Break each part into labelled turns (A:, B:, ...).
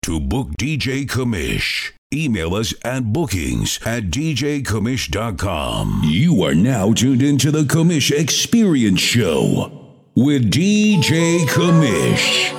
A: To book DJ Commish, email us at bookings@djcommish.com. You are now tuned into the Commish Experience Show with DJ Commish.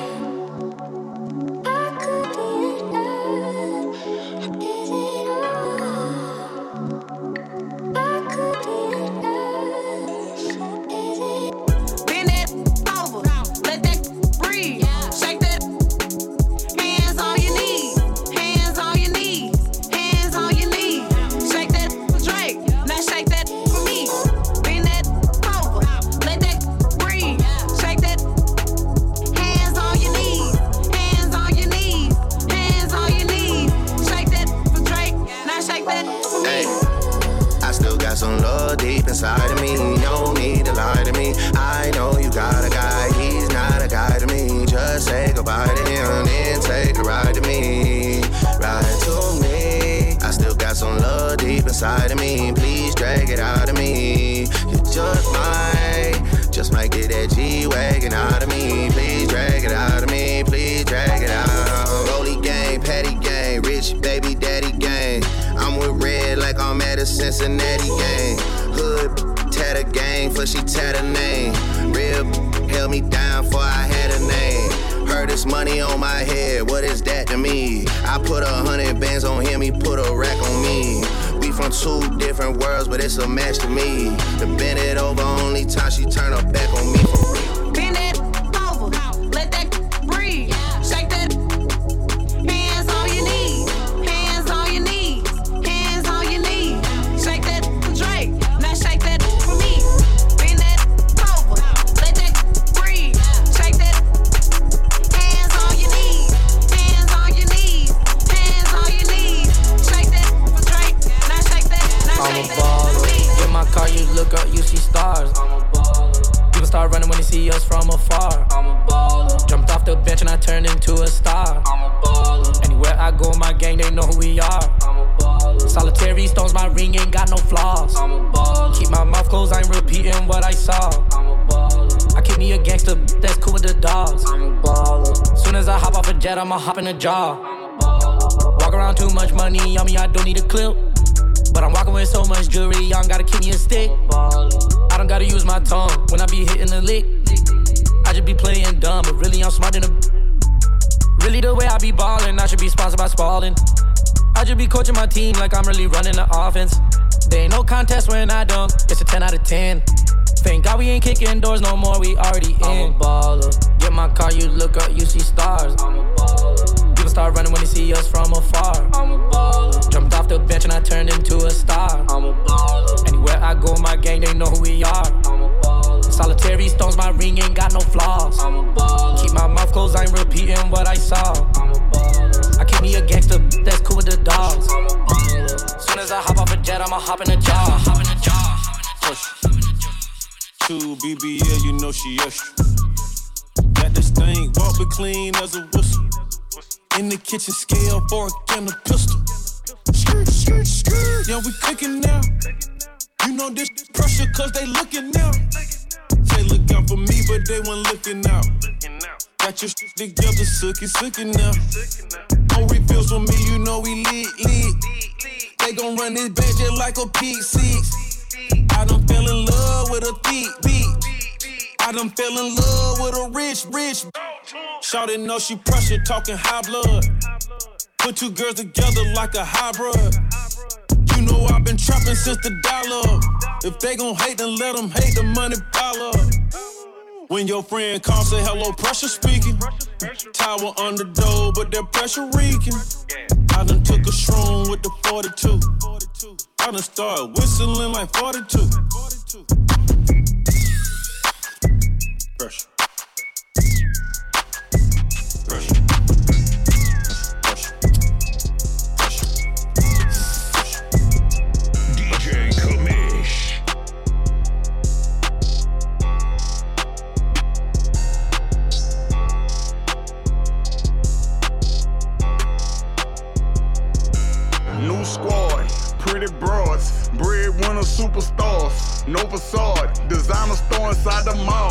B: Cincinnati gang, hood tatter gang, for she tatter name. Real held me down for I had a name. Heard this money on my head, what is that to me? I put 100 bands on him, he put a rack on me. We from two different worlds, but it's a match to me. To bend it over, only time she turn her back on me for real.
C: Bend it over, let that breathe. Shake that, hands on your knees, hands on your knees, hands on your knees. Shake that for Drake, now shake that for me. Bend that over, let that breathe. Shake that, hands on your knees, hands on your knees, hands on your knees. Shake that for Drake, now shake that, now shake that for me.
D: In my car, you look up, you see stars. I'm a baller. People start running when they see us from afar. I'm a baller. Jumped off the bench and I turned into a star. I'm a baller. Anywhere I go, my gang, they know who we are. I'm a baller. Solitary stones, my ring ain't got no flaws. I'm a baller. Keep my mouth closed, I ain't repeating what I saw. I'm a baller. I keep me a gangster, that's cool with the dogs. I'm a baller. Soon as I hop off a jet, I'ma hop in a jar. I'm a baller. Walk around too much money on me, I don't need a clip. But I'm walking with so much jewelry, y'all gotta keep me a stick. I don't gotta use my tongue when I be hitting the lick. I just be playing dumb, but really I'm smart than a. Really the way I be ballin', I should be sponsored by Spalding. I just be coaching my team like I'm really running the offense. There ain't no contest when I dunk, it's a 10 out of 10. Thank God we ain't kicking doors no more, we already in. I'm a baller. Get my car, you look up, you see stars. I'm a baller. People start running when they see us from afar. I'm a baller. Jumped off the bench and I turned into a star. I'm a baller. Anywhere I go, my gang, they know who we are. I'm a baller. Solitary stones, my ring ain't got no flaws. I'm a baller. Keep my mouth closed, I ain't repeating what I saw. I'm a baller. I keep me a gangster, that's cool with the dogs. I'm a baller. Soon as I hop off a jet, I'ma hop in a jar. Hop in a jar.
E: Two BBL, you know she extra. Got this thing, walk it clean as a whistle. In the kitchen, scale, fork, and a pistol. Skirt, skirt, skirt. Yeah, we cooking now. You know this pressure, cause they looking now. Say look out for me, but they weren't looking out. Got your shit together, sookie, sookie now. No refills for me, you know we lit. They gon' run this bad just like a P6. I done fell in love with a thick beat. I done fell in love with a rich. Shawty know she pressure, talking high blood. Put two girls together like a hybrid. You know I've been trapping since the dollar. If they gon' hate, then let them hate, the money pile up. When your friend calls, say hello, pressure speaking. Tower on the door, but that pressure reeking. I done took a shroom with the 42. I done started whistling like 42. Pressure. Pressure. Pressure. Pressure.
A: DJ Commish.
F: New squad, pretty broads, breadwinner superstars, no facade, designer store inside the mall.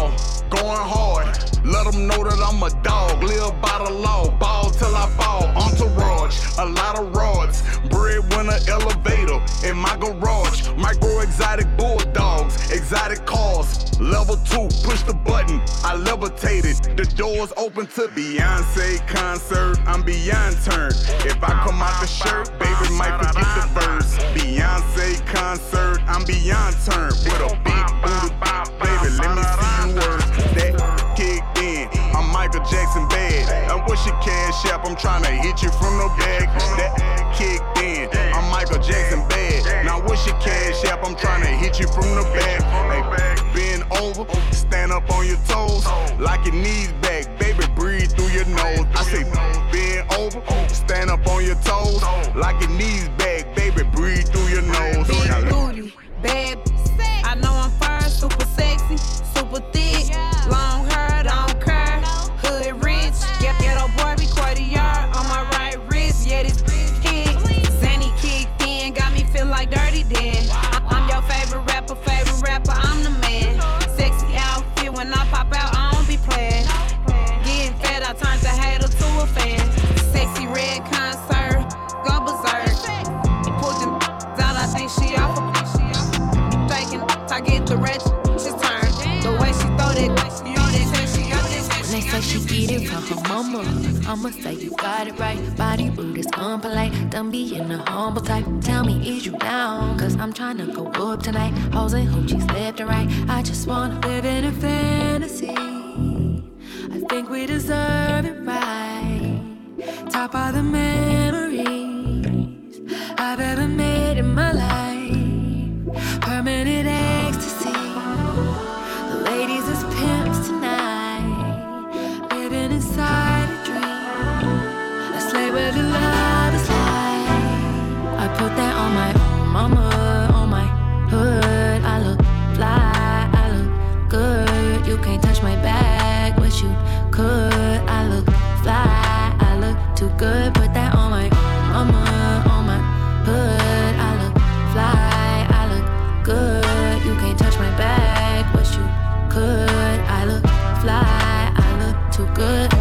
F: going hard. Let them know that I'm a dog, live by the law, ball till I fall. Entourage, a lot of rods, breadwinner elevator in my garage. Micro exotic bulldogs, exotic cars. Level 2, push the button, I levitated. The doors open to Beyonce concert. I'm beyond turned. If I come out the shirt, baby might forget the verse. Beyonce concert, I'm beyond turned. With a big booty, baby, let me see you work. That kicked in, I'm Michael Jackson bad. And what's your cash app? I'm trying to hit you from the back. That kicked in, I'm Michael Jackson bad. Now what's your cash app? I'm trying to hit you from the back. Hey, bend over, stand up on your toes, like your knees back, baby, breathe through your nose. I say bend over, stand up on your toes, like your knees back, baby, breathe through your nose.
C: Big booty, bad, I know I'm first, super sexy, super thick, long hair, don't care, hood rich, ghetto boy, be quite a yard on my right wrist, yeah, this kick, Zanny kicked in, got me feel like Dirty Dan. I'm your favorite rapper, I'm the man. Sexy outfit when I pop out, I don't be playing. Getting fed, I turn the hater to a fan. Sexy red concert, go berserk. Put them out, I think she off a taking, I get the wretch, she's turned. The way she throw that, you know that she got this.
G: They say she get it from her mama. I'ma say you got it right. Body rude is unpolite. Don't be in the humble type. Tell me, is you down? Cause I'm tryna go up tonight. Hoes and hoochies left and right. I just wanna live in a fantasy. I think we deserve it right. Top of the memories I've ever made in my life. Permanent ecstasy. The ladies is pimps tonight. Living inside a dream. A slave where the love is like. I put that on my mama, on my hood. I look fly, I look good. You can't touch my bag, wish you could. I look fly, I look too good. Put that on my mama, on my hood. I look fly, I look good. You can't touch my bag, wish you could. I look fly, I look too good.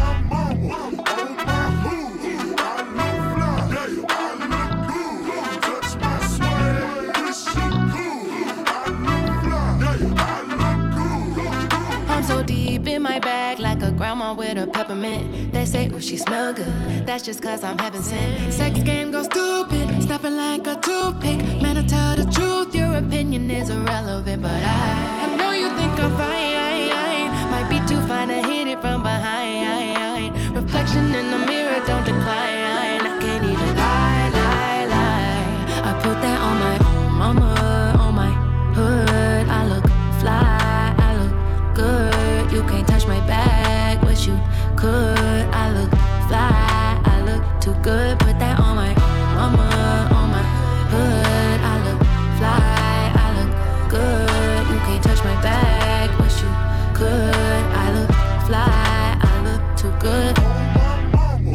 G: I'm so deep in my bag like a grandma with a peppermint. They say, oh, she smell good. That's just cause I'm heaven sent. Sex game goes stupid, snapping like a toothpick. Man, I tell the truth, your opinion is irrelevant. But I know you think I'm fine. Might be too fine to hit it from behind. Reflection in the mirror, don't decline. I can't even lie. I put that on my mama, on my hood. I look fly, I look good. You can't touch my bag, wish you could. I look fly, I look too good. Put that on my mama, on my hood. I look fly, I look good. You can't touch my bag, wish you could. I look fly, I look too good.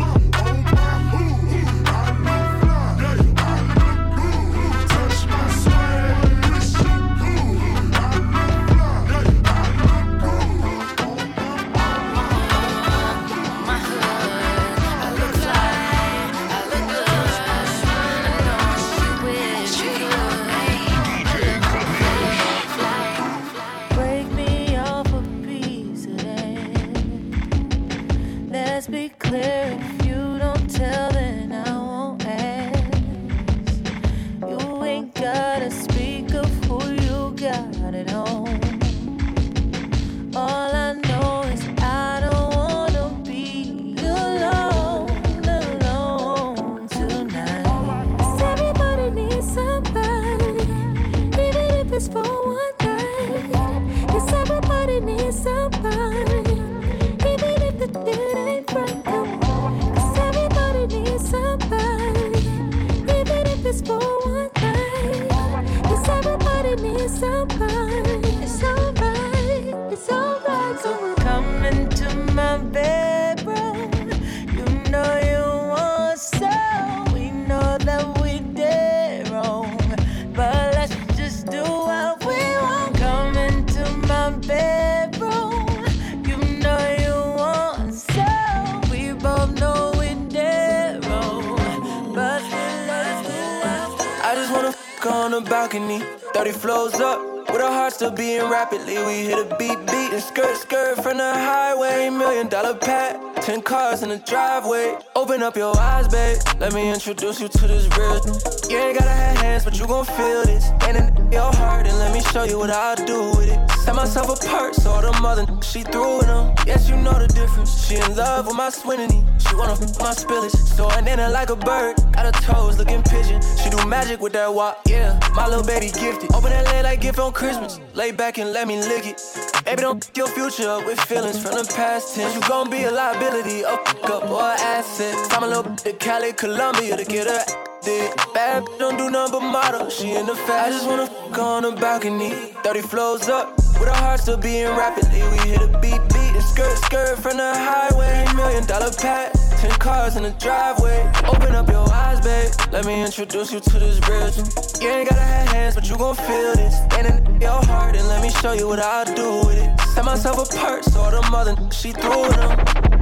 H: on the balcony. 30 flows up, with our hearts still beating rapidly. We hit a beat and skirt from the highway. $1 million pad, 10 cars in the driveway. Open up your eyes, babe, let me introduce you to this real. You ain't gotta have hands, but you gon' feel this. And in your heart, and let me show you what I'll do with it. Set myself apart, so all the mother she threw with them. Yes, you know the difference. She in love with my swinity. She wanna f my spillage, so I named her like a bird. Got her toes looking pigeon. She do magic with that walk, yeah. My little baby gifted. Open that leg like gift on Christmas. Lay back and let me lick it. Baby, don't f your future up with feelings from the past tense. You gon' be a liability, a f*** up or an asset. I'm a little to Cali, Columbia to get her did. Bad don't do nothing but model. She in the fast. I just wanna f on the balcony. 30 flows up, with our hearts still beating rapidly. We hit a beat and skirt from the highway. $1 million pad, 10 cars in the driveway. Open up your eyes, babe, let me introduce you to this bridge. You ain't gotta have hands, but you gon' feel this. And in your heart, and let me show you what I'll do with it. Set myself apart, so all the mother she threw them.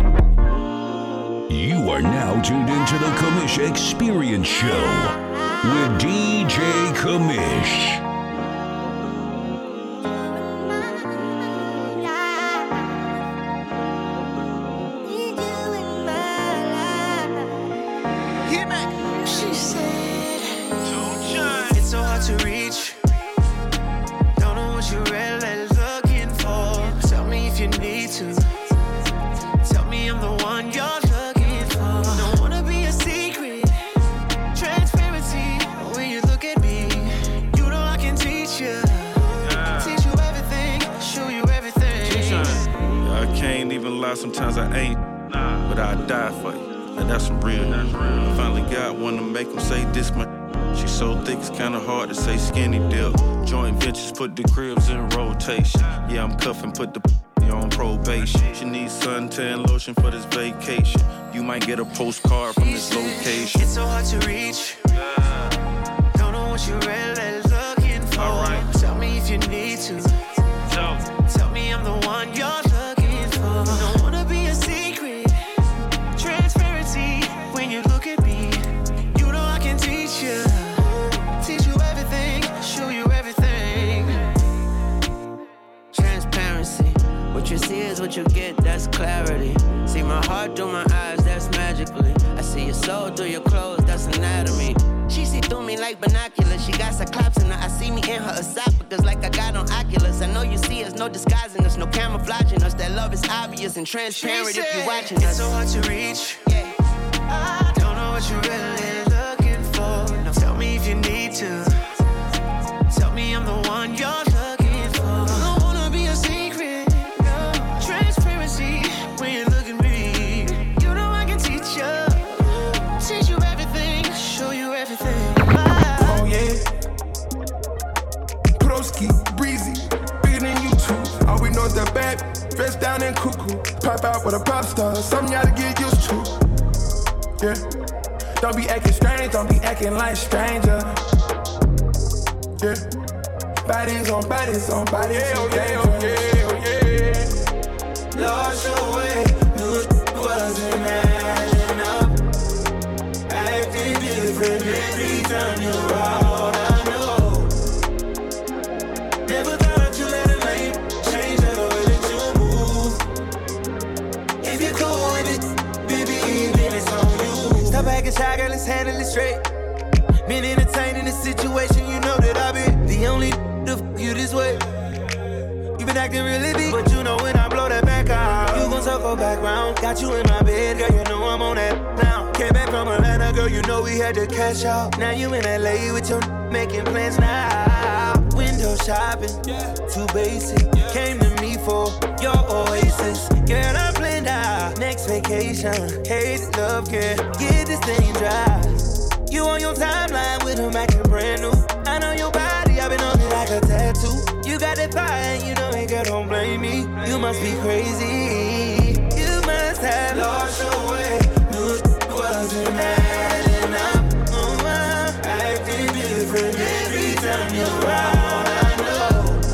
A: You are now tuned into the Commish Experience Show with DJ Commish.
I: She said, it's so hard to reach. Don't know what you're really looking for. Tell me if you need to. Tell me I'm the one you're looking for. Don't wanna be a secret. Transparency. When you look at me, you know I can teach you. Teach you everything. Show you everything.
E: I can't even lie. Sometimes I ain't. But I die for you. And that's some real. I finally got one to make them say this my. She so thick it's kinda hard to say skinny dip. Joint ventures put the cribs in rotation. Yeah, I'm cuffing, put the on probation. She needs suntan lotion for this vacation. You might get a postcard from this location.
I: It's so hard to reach. Don't know what you're really looking for.
E: Alright.
I: Tell me if you need to. Tell me I'm the one you're looking for. Don't wanna be a secret. Transparency. When you look at me, you know I can teach you. Teach you everything. Show you everything. Transparency. What you see is what you get, that's clarity. See my heart through my eyes, that's magically. I see your soul through your clothes, that's anatomy. She see through me like binoculars. She got cyclops in her. I see me in her esophagus like I got on Oculus. I know you see us, no disguising us, no camouflaging us. That love is obvious and transparent if you're watching us. It's so hard to reach. Yeah. I don't know what you're really looking for. Now tell me if you need to. Tell me I'm the one you're looking for. I don't wanna be a secret. No. Transparency when you look at me. You know I can teach you. Teach you everything. Show you everything.
J: Oh yeah. Broski, breezy, bigger than you two. All we know is that bad, dressed down and cuckoo. Pop out with a pop star, something you gotta get used to. Yeah. Don't be acting strange, don't be acting like stranger. Yeah. Bodies on bodies on bodies. Oh yeah, oh yeah, oh yeah.
I: Lost your way, wasn't adding up. Acting different every time you're out, I know. Never thought you let it late, change the way that you move. If you're cool with it, baby, then it's on you. Stop acting shy, girl, let's handle it straight. Been entertaining the situation, you know that I've been the only to f you this way. You been acting really big, but you know when I blow that back out, you gon' circle back round. Got you in my bed, girl, you know I'm on that now. Came back from Atlanta, girl, you know we had to cash out. Now you in LA with your making plans now. Window shopping, too basic. Came to me for your oasis. Girl, I planned out next vacation. Hate love, girl, get this thing dry. You on your timeline with him acting brand new. I know your body, I've been on it like a tattoo. You got that fire, you know it, girl, don't blame me. You must be crazy. You must have lost your way. Wasn't adding up. Acting different every time you're out. I know.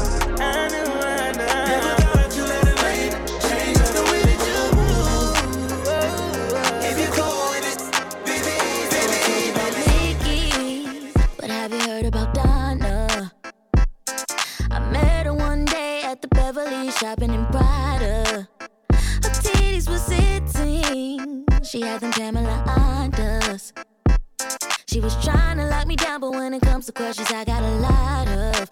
I: Never thought you let it late. Change the way that you move. If you're cool with it, baby.
G: But have you heard about that? behind us. She was trying to lock me down, but when it comes to questions, I got a lot of.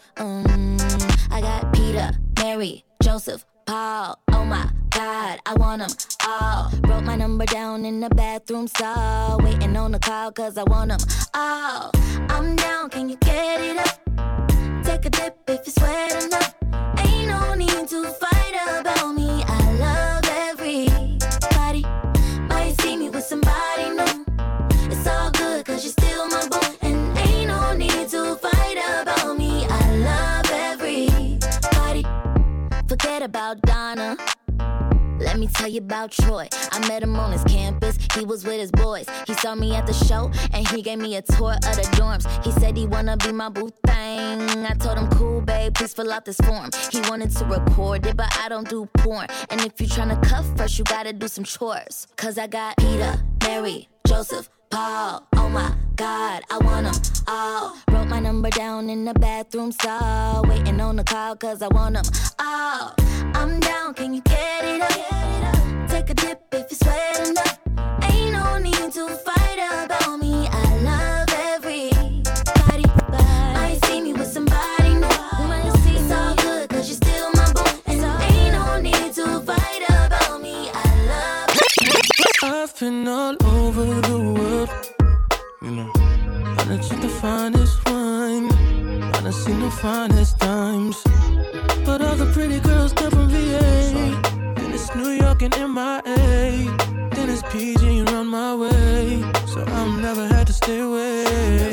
G: I got Peter, Mary, Joseph, Paul. Oh my God, I want them all. Wrote my number down in the bathroom stall, waiting on the call, cause I want them all. I'm down, can you get it up? Take a dip if you sweat enough. Ain't no need to fight about me. I love everybody. Might see me with somebody new. It's all good cause you're still my boo. And ain't no need to fight about me. I love everybody. Forget about Donna. Let me tell you about Troy. I met him on his campus, he was with his boys. He saw me at the show, and he gave me a tour of the dorms. He said he wanna be my boo thing. I told him, cool, babe, please fill out this form. He wanted to record it, but I don't do porn. And if you tryna cuff first, you gotta do some chores. Cause I got Peter, Mary, Joseph, Paul. Oh my God, I want them all. Wrote my number down in the bathroom stall, waiting on the call cause I want them all. I'm down, can you get it up? Take a dip if you sweat enough. Ain't no need to fight about me. I love everybody. Might see me with somebody new. It's all good cause you're still my boo. And ain't no need to fight about me. I love.
H: I've been all over the world, you know. I done took the finest wine, I done seen the finest times. But all the pretty girls come from VA. Then it's New York and MIA. Then it's PG around my way. So I'm never had to stay away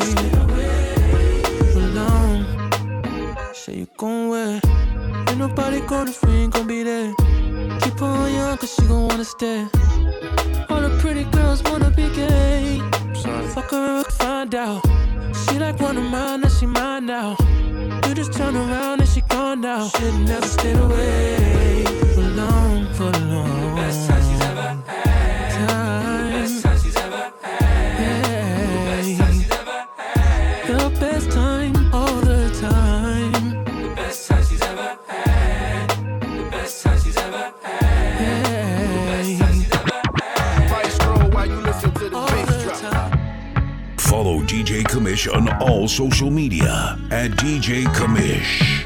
H: for long. Say you gon' wait. Ain't nobody gonna free, ain't gon' be there. Keep her on young cause she gon' wanna stay. All the pretty girls wanna be gay. Fuck her and find out. She like one of mine, and she mine now. You just turn around and she gone now. Should've never stayed away for long, for long. Best time she's ever had. Best time she's ever had. Best time she's ever had. The best time all the time. The best time she's ever had. The best time she's ever had. The best time she's ever had.
J: Right stroll while you listen to the bass drop.
A: Follow DJ Kamish on all social media at DJ Kamish.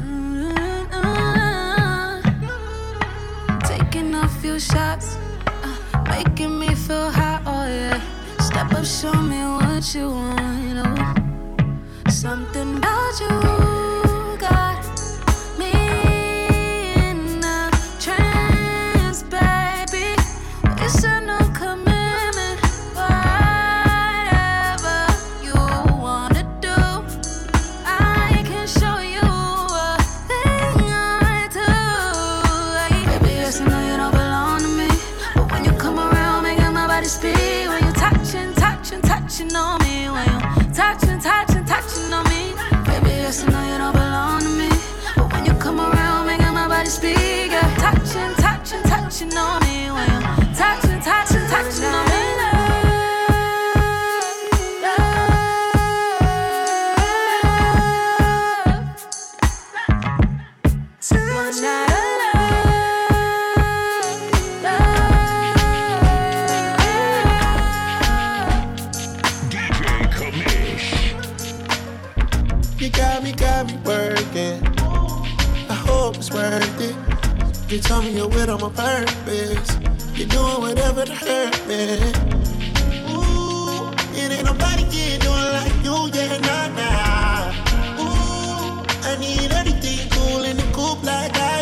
G: Taking a few shots, making me feel hot, oh yeah. Step up, show me what you want, oh. Something about you got me in a trance, baby. It's a no commitment, whatever you wanna do. I can show you a thing I do. Baby, yes, I know you don't belong to me, but when you come around, making my body speak. When you touching on me, when you touching on me. Baby, yes, I know you don't belong to me, but when you come around, making my body speak. Yeah. Touching on me, when you touching on me.
I: Got me working. I hope it's worth it. You told me you're with on my purpose. You're doing whatever to hurt me. Ooh, it ain't nobody can do it like you, yeah, nah. Ooh, I need everything cool in the coupe like I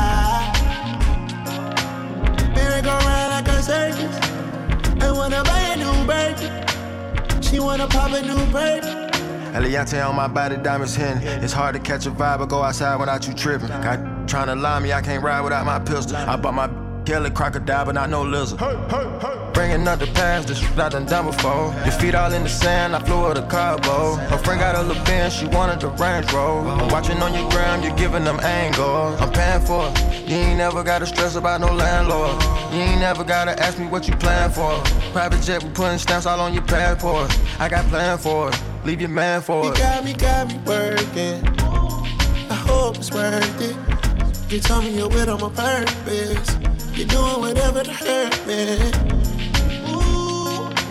I: got. Merry-go-round like a circus. I wanna buy a new Birkin. She wanna pop a new Birkin.
K: Eliante on my body, diamonds hitting. It's hard to catch a vibe or go outside without you tripping. Got trying to lie me, I can't ride without my pistol. I bought my Kelly crocodile, but not no lizard. Bringing up the past, this shit I done before. Your feet all in the sand, I flew her to Cabo. Her friend got a little Benz, she wanted the Range Rover. I'm watching on your gram, you're giving them angles. I'm paying for it. You ain't never gotta stress about no landlord. You ain't never gotta ask me what you plan for. Private jet, we putting stamps all on your passport. I got plan for it. Leave your man for it.
I: You got me working. I hope it's worth it. You told me you're with on my purpose. You're doing whatever to hurt me. Ooh,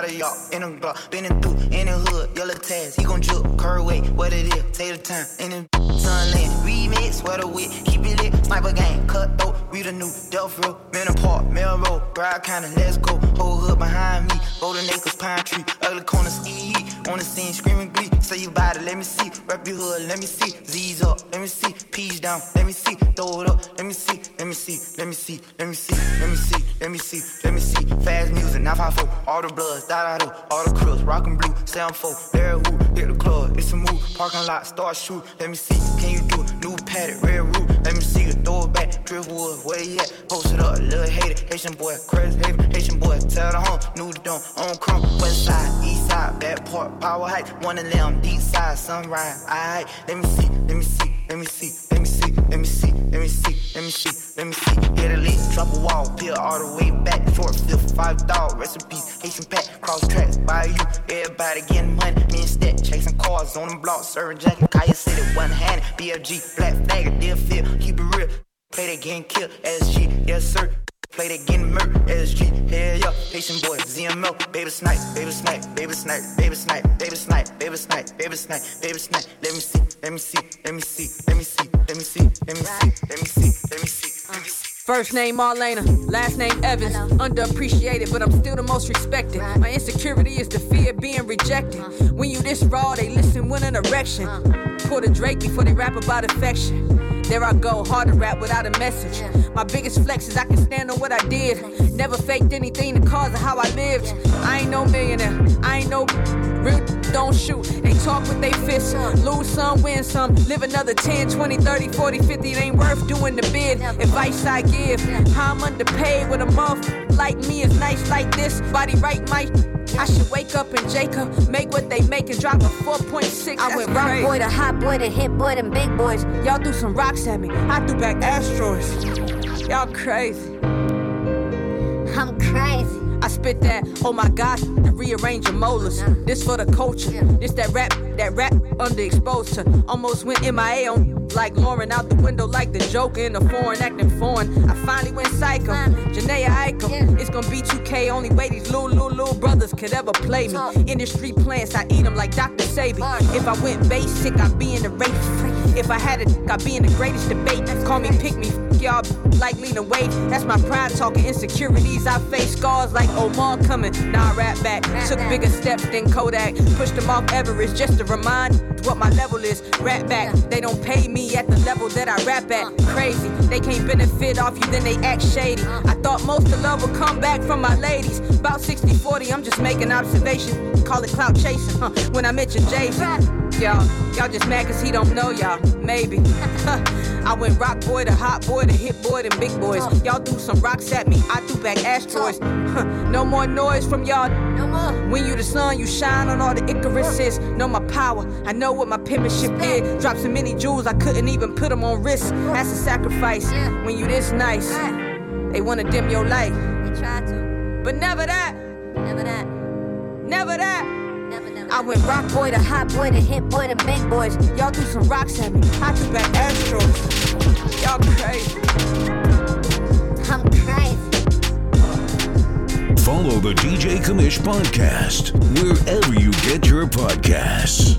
L: of y'all, in a block, bending through, in the hood, yellow tags, he gon' drip, curve way, what it is, take the time, in the sunland, remix, sweater wit, keep it lit, sniper gang, cutthroat, read a new Delph Road, Menor Park, Melrose, Bride County, let's go, whole hood behind me, Golden Acres, Pine Tree, ugly corner, ski, on the scene, screaming glee, say you bout it, let me see, rep your hood, let me see, Z's up, let me see, P's down, let me see, throw it up, let me see, let me see, let me see, let me see, let me see, let me see, let me see, fast music, 954, all the bloods, da-da-do, all the cribs, rockin' blue, 7-4, Larry Woo, hit the club, it's a move, parking lot, start shoot, let me see, can you do it, new paddock, red roof, let me see you throw it back, Driftwood, where you at, post it up, little hater, Haitian boy, crazy haven, Haitian boy, tell the home, new dome, on chrome, west side, east side, backport, power height, one of them, deep side, sunrise, alright, let me see, let me see, let me see, let me see, let me see, let me see, let me see, let me see, hit a lick, drop a wall, peel all the way back, short fifth, 5 dog, recipes, Haitian pack, cross tracks, by you, everybody getting money, me and Stat, chasing cars on them blocks, serving jacket, Kaya City, one-handed, BFG, black flagger, deal feel, keep it real, play that getting killed, SG, yes sir, play that getting murked, SG, hell yeah, Haitian boy, ZMO, baby snipe, baby snipe, baby snipe, baby snipe, baby snipe, baby snipe, baby snipe, baby snipe, let me see, let me see, let me see, let me see, let me see, let me see, let me see, let me see, let me see.
M: First name Marlena, last name Evans. Underappreciated, but I'm still the most respected. My insecurity is the fear of being rejected. When you this raw, they listen with an erection. Pull the Drake before they rap about affection. There I go, hard to rap without a message. My biggest flex is I can stand on what I did. Never faked anything the cause of how I lived. I ain't no millionaire, I ain't no real don't shoot. They talk with they fists, lose some, win some. Live another 10, 20, 30, 40, 50. It ain't worth doing the bid. Advice I give, how I'm underpaid with a month. Like me is nice like this, body right my I should wake up in Jacob, make what they make and drop a 4.6. I went rock boy to hot boy to hit boy to big boys. Y'all threw some rocks at me, I threw back asteroids. Y'all crazy. I'm crazy. I spit that, oh my gosh, to rearrange your molars. This for the culture, this that rap underexposed to. Almost went MIA on like Lauren, out the window like the Joker in the foreign, acting foreign. I finally went psycho, Janaea Aiko. It's gonna be 2K, only way these little brothers could ever play me. Industry plants, I eat them like Dr. Sabi. If I went basic, I'd be in the race. If I had a, I'd be in the greatest debate. Call me pick me, y'all like Lena Waithe. That's my pride talking insecurities. I face scars like Omar coming. Now I rap back. Took bigger steps than Kodak. Pushed them off Everest just to remind what my level is. Rap back. They don't pay me at the level that I rap at. Crazy. They can't benefit off you, then they act shady. I thought most of love would come back from my ladies. About 60-40, I'm just making observations. Call it clout chasing. When I mention Jason. Y'all just mad cause he don't know y'all. Maybe. I went rock boy to hot boy to hit boy to big boys. Y'all threw some rocks at me, I threw back asteroids. No more noise from y'all. No more. When you the sun, you shine on all the Icaruses. Know my power, I know what my penmanship did. Dropped so many jewels, I couldn't even put them on wrist. That's a sacrifice. When you this nice, they wanna dim your light. They try to, but never that. Never that. Never that. I went rock boy to hot boy to hit boy to big boys. Y'all threw some rocks at me, I threw back asteroids. Y'all crazy. I'm crazy.
A: Follow the DJ Commish podcast wherever you get your podcasts.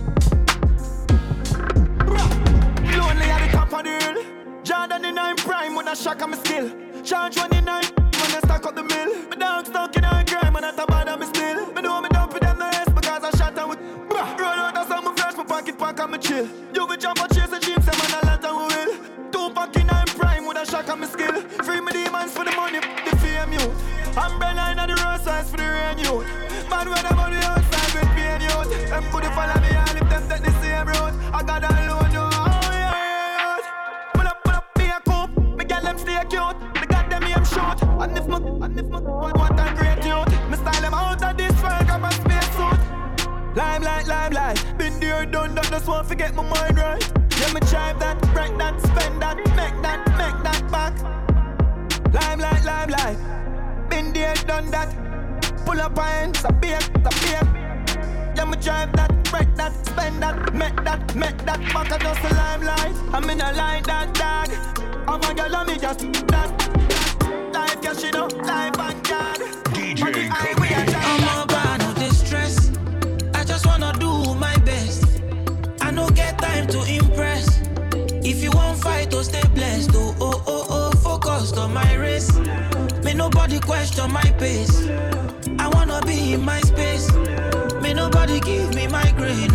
I: Lonely at the top of the hill. Jordan in I'm prime when I shock on my skill. Charge 29 when I stack up the mill. My dog stuck in a grime and I top of me still. Me know me dump with them the rest because I shot them with. Run out of some flash, my pocket pack and me chill. You will jump and chase the dreams, them and a lot and we will. 2 pack in I'm prime with a shock on my skill. Free me demons for the money, the fame you. I'm Berlin at the road size for the rain youth. Man when I'm on the outside with pain youth. Them could follow me all if them take the same road. I got a load you, oh yeah. Pull up, be a coupe. Me get them stay cute. They got them aim short. And if my what a great youth. Me style them out of this world, got my space suit. Limelight. Been there, done that, just won't forget my mind right. Yeah, me drive that, break that, spend that, make that back. Limelight. Been there, done that. Pull up hands, a beer. Yeah, me drive that, break that, spend that, make that back. I just a limelight. I'm in a line that dog. I'm a girl, let me just that. Life, cash, you know, life and God.
A: DJ
I: I'm a brand new question my pace. I wanna be in my space. May nobody give me migraine.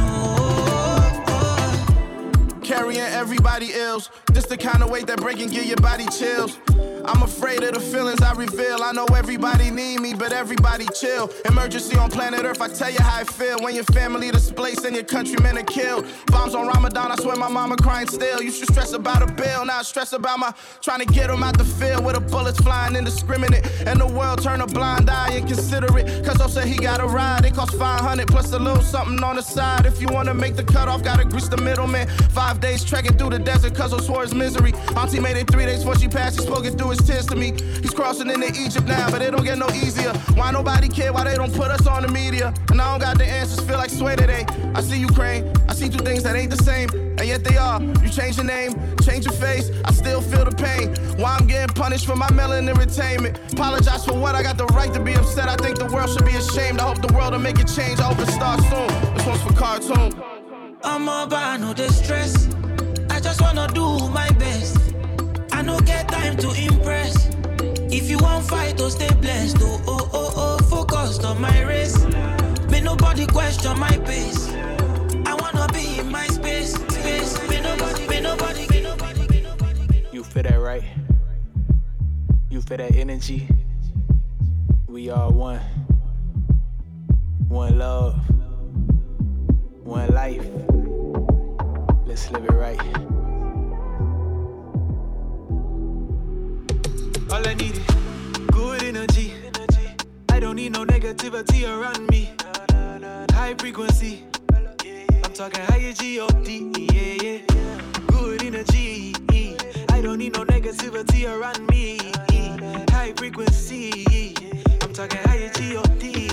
J: Carrying everybody ills. This the kind of weight that break and give your body chills. I'm afraid of the feelings I reveal. I know everybody need me, but everybody chill. Emergency on planet Earth, I tell you how I feel. When your family displaced and your countrymen are killed. Bombs on Ramadan, I swear my mama crying still. You should stress about a bill, now I stress about my trying to get them out the field with the bullets flying indiscriminate. And the world turn a blind eye and consider it. Cause I said he got a ride, it cost 500 plus a little something on the side. If you wanna make the cutoff, gotta grease the middleman. 5 days trekking through the desert cause I swore his misery. Auntie made it 3 days before she passed, she spoke it through his tears to me. He's crossing into Egypt now, but it don't get no easier. Why nobody care, why they don't put us on the media? And I don't got the answers, feel like swear today. I see Ukraine, I see two things that ain't the same, and yet they are. You change your name, change your face, I still feel the pain. Why I'm getting punished for my melanin retainment. Apologize for what, I got the right to be upset. I think the world should be ashamed. I hope the world will make a change, I hope it starts soon. This one's for cartoon.
I: I'm about no distress. I just wanna do my best. I no get time to impress. If you want fight, oh stay blessed. Oh, focused on my race. May nobody question my pace. I wanna be in my space. May nobody.
N: You feel that, right? You feel that energy? We are one. One love. One life. Let's live it right. All I need is good energy. I don't need no negativity around me. High frequency. I'm talking higher G-O-D. Yeah. Good energy. I don't need no negativity around me. High frequency. I'm talking higher G-O-D.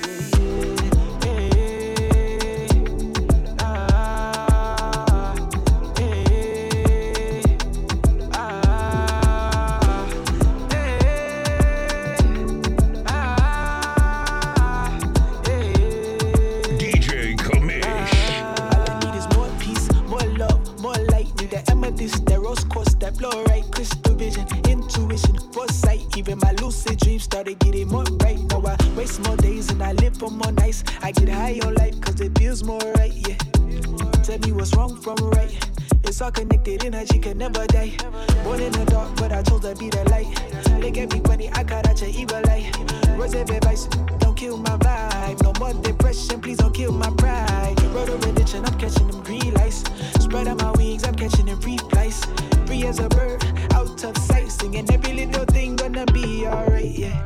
O: That rose quartz, that blow right, crystal vision, intuition, foresight. Even my lucid dreams started getting more right. Now I waste more days and I live for more nights. I get high on life cause it feels more right, yeah. Tell me what's wrong from right. It's all connected, energy can never die. Born in the dark, but I chose to be the light. Look at me funny, I got out your evil light. Words of advice, don't kill my vibe. No more depression, please don't kill my pride. Road of redemption, I'm catching them green lights. Spread out my wings, I'm catching them replies. Free as a bird, out of sight. Singing every little thing gonna be alright, yeah.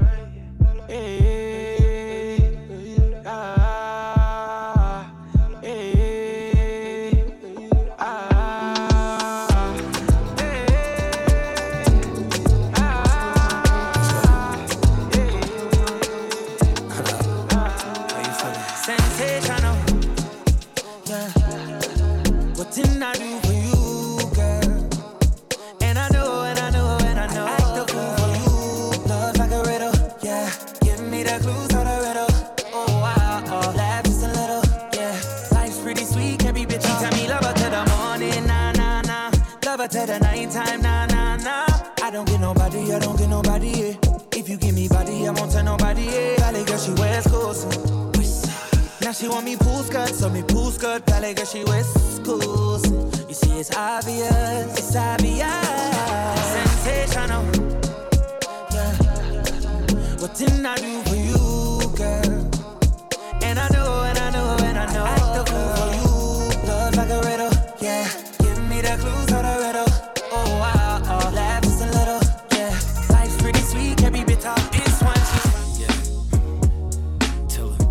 O: To the nighttime, nah. I don't get nobody, yeah. If you give me body, I won't tell nobody, yeah. Valley girl, she wears clothes. Now she want me pool skirt, so me pool skirt. Valley girl, she wears schools. You see, it's obvious. Sensational, yeah. What didn't I do for you, girl? And I know. I act the fool for you. Love like a riddle, yeah. Give me the clues of the riddle. Laugh just a little, yeah. Life's pretty sweet, can't be bitter. This one,
N: yeah. Tell her,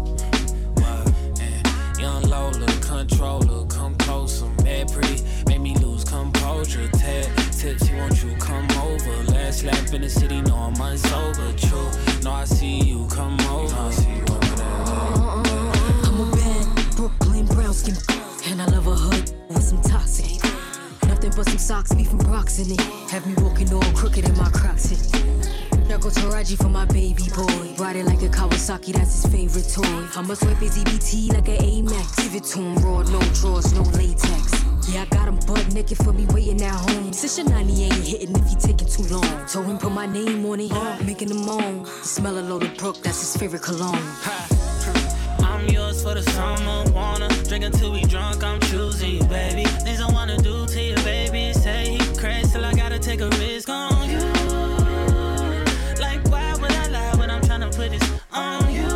N: young Lola, controller, come closer, mad pretty, make me lose composure. Tad tips, won't you come over? Last lap in the city, no I'm unsober. True, no I see you, come over.
P: I'm a bad Brooklyn brown skin, and I love a hood with some toxic. Nothing but some socks, me from Bronx in it. Have me walking all crooked in my Crocs hit. Now go Taraji for my baby boy. Ride it like a Kawasaki, that's his favorite toy. I'ma swipe his EBT like an Amex. Give it to him raw, no drawers, no latex. Yeah, I got him butt naked for me waiting at home. Since your 90 ain't hitting if you taking too long. Told him put my name on it, making him moan. Smell a load of Brook, that's his favorite cologne.
Q: I'm yours for the summer, wanna drink until we drunk, I'm choosing you, baby. Things I wanna do to you, baby. Say he crazy till I gotta take a risk on you. Like why would I lie when I'm tryna put this on you,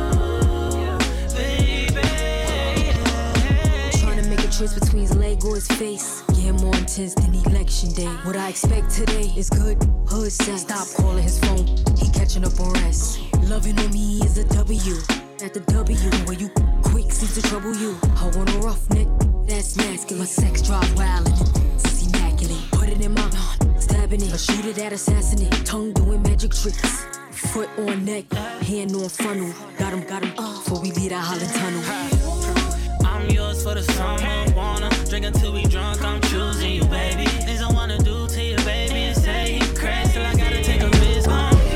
Q: baby?
P: Tryna make a choice between his leg or his face. Yeah, more intense than election day. What I expect today is good hood sex. Stop calling his phone, he catching up on rest. Loving on me is a W. At the W, where you quick seems to trouble you. I want a roughneck, that's masculine. My sex drive wild and it's immaculate. Put it in my stabbing it. I shoot it at assassinate. Tongue doing magic tricks. Foot on neck, hand on funnel. Got him, before we leave that Holland tunnel.
Q: I'm yours for the summer, wanna drink until we drunk, I'm choosing you, baby. Things I wanna do to you, baby. Say he crazy till I gotta take a risk on you.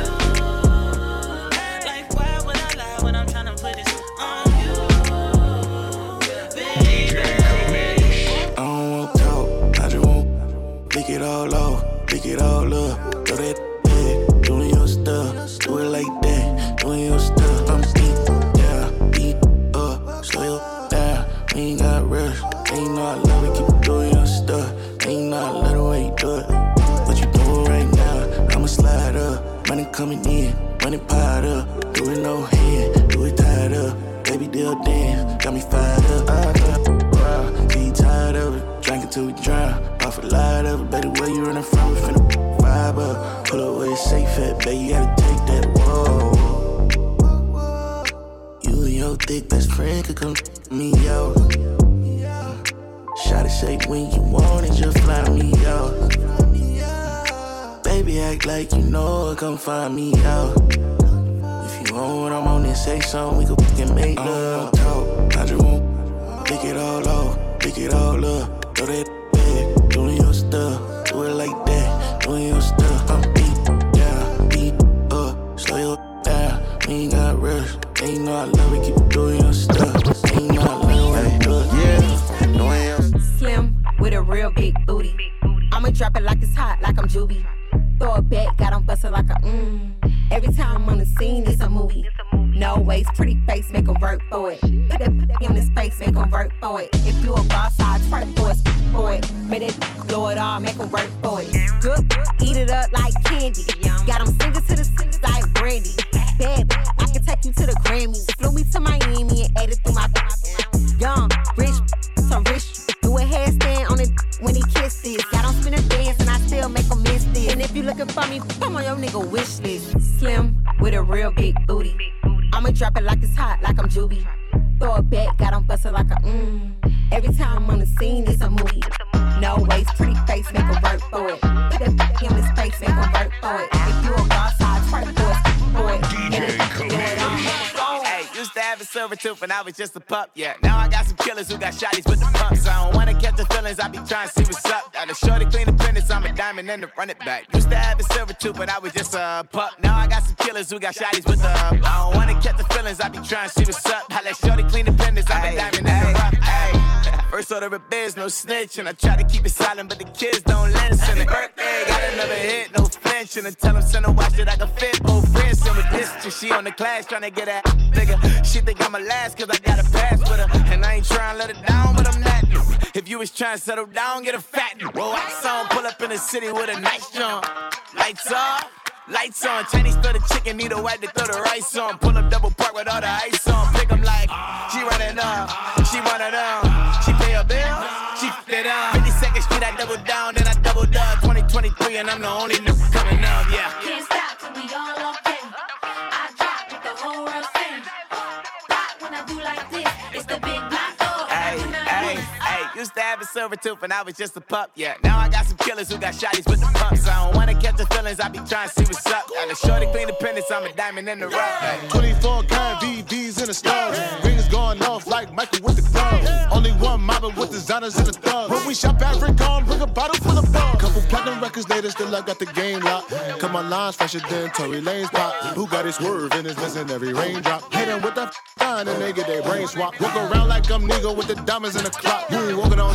R: Lick it all off, lick it all up. Throw that head, doing your stuff. Do it like that, doing your stuff. I'm beat up, slow you down. We ain't got rush. Ain't no I love it, keep doing your stuff. Ain't no I love the way you do it. What you doing right now? I'ma slide up. Money coming in, money piled up. Do it no hand, do it tied up. Baby deal damn, got me fired up. See you tired of it, drink it till we drown. Off a lot of it, baby, where you running from? We finna vibe up. Pull up where it's safe at, baby, you gotta take that, whoa. You and your thick best friend could come me out. Shot it shake when you want it, just fly me out. Baby, act like you know it, come find me out. If you want what I'm on, then say something, we can make love. Talk, I just want lick it all off, lick it all up. Throw that bag, doing your stuff. Do it like that, doing your stuff. I'm beat up, slow you down. We ain't got rush. Ain't no I love it, keep doing your stuff. Ain't no I love it, good.
L: Yeah, no else. Slim with a real big booty. I'ma drop it like it's hot, like I'm Juby. Throw it back, got him busted like a Every time I'm on the scene, it's a movie. No waist, pretty face, make him work for it. Put that in his face, make him work for it. If you a boss, I'll twerk for it. Make it blow it all, make him work for it. Good, eat it up like candy. Got him singing to the singers like Brandy. Bad, I can take you to the Grammys. Flew me to Miami and ate it through my young, rich, so rich. Do a handstand on it when he kisses. Got him spinning dance and I still make him miss this. And if you looking for me, come on your nigga wish list. Slim with a real big booty. I'ma drop it like it's hot, like I'm Juby. Throw it back, got him busted like a Every time I'm on the scene, it's a movie. No waist, pretty face, make him work for it. Put that in his face, make him work for it. If you a boss, I'll twerk for it. DJ Commish.
S: Hey, used to have a silver tooth when I was just a pup, yeah. Now I got some killers who got shotties with the pumps. I don't wanna catch the feelings, I be trying to see what's up. Got a shorty clean the fitness, I'm a diamond and to run it back. Used to have a silver tooth, but I was just a pup. Now I got some killers who got shotties with the I don't wanna catch the feelings, I be trying to see what's up. I let shorty clean the fitness, I'm a diamond and to run it back. First order of biz, no snitch, and I try to keep it silent, but the kids don't listen. And birthday, got another hit, no flinch, and I tell them send a watch that I can fit both friends. And with this, she on the class, trying to get that nigga. She think I'm a last, cause I got a pass with her. And I ain't trying to let her down, but I'm not. If you was trying to settle down, get a fat. Roll out song, pull up in the city with a nice jump. Lights off. Lights on, Chinese throw the chicken, need a wipe to throw the rice on. Pull up double park with all the ice on. Pick 'em like, she running up, she running up. She pay a bill, she fit it up. 52nd Street, I double down, then I doubled up. 2023, and I'm the only nigga coming up, yeah.
G: Can't stop till we all locked in. I drop with the whole world sing. Rock when I do like this, it's the big black door.
S: Hey, used to have a silver tooth when I was just a pup, yeah. Now I got some killers who got shotties with the pumps. I don't wanna catch the feelings, I be trying to see what's up. Got a shorty clean the pendants, I'm a diamond in the rough. Hey.
T: 24 kind VVs in the stars. Rings going off like Michael with the gloves. Only one mobbing with designers in the thugs. When we shop at Rick on, bring a bottle full of bug. Couple platinum records later, still I got the game locked. Cut my lines fresher than Tory Lane's pop. Who got his swerve and is missing every raindrop. Hitting with the line and they get their brain swap. Walk around like I'm nigga with the diamonds in the clock. You ain't walking on these